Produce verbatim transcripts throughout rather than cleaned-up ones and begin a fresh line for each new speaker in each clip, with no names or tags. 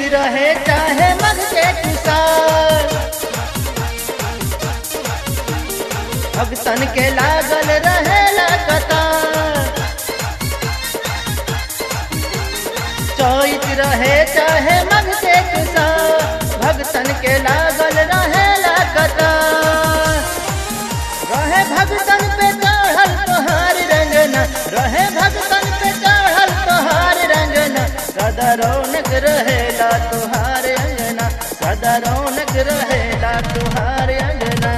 रहे चाहे मग के किसान, भगतन के लागल रहे कतार। चैत रहे चाहे मग के किसान, भगतन के लागल रहे कतार। रहे भगतन पे चढ़ल तोहार रंगना, रहे भगतन पे चढ़ल तोहार रंगना, सदा रौनक रहेला तोहार अंगना, सदा रौनक रहेला तोहार अंगना।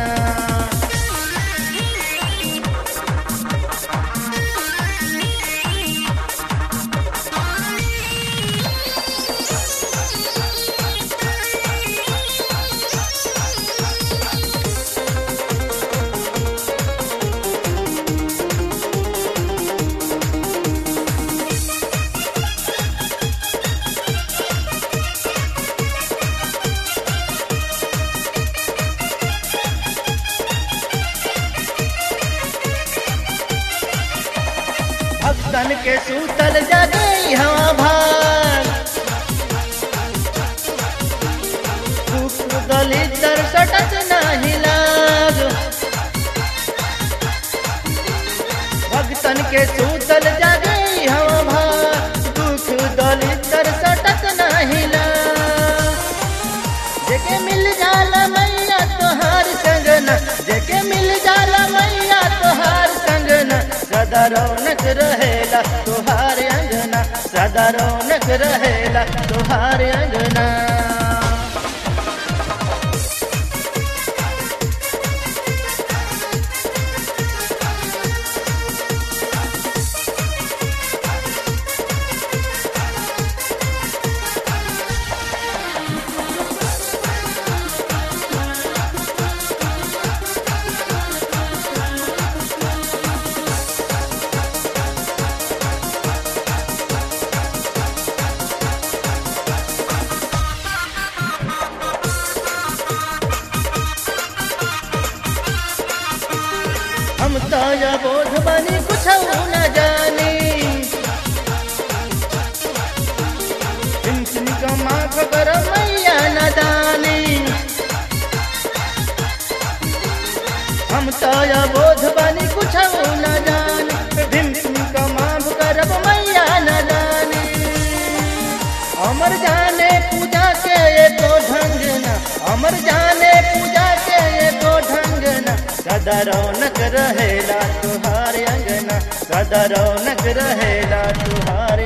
भगतन के सूतल जगई हवा भार, दुख दलितर सटत नाही लाग। भगतन के सूतल जगई हवा भार, दुख दलितर सटत नाही लाग। जेके मिल जाला मैया तोहार संगना, जेके मिल जाला मैया तोहार संगना, सदा रौनक रहेला तोहार अंगना, सदा रौनक रहेला तोहार अंगना। हम ताया बोध बनी कुछ न जानी, सिम का माफ कर मैया न दानी। हम ताया बोध बनी कुछ न जानी, भीम सिंह का माफ कर मैया न दानी। अमर जाने पूजा के एको ढंगना, अमर जाने पूजा के एको ढंगना, सदा रौनक रहेला तुहार अंगना, सदा रौनक रहेला तुहार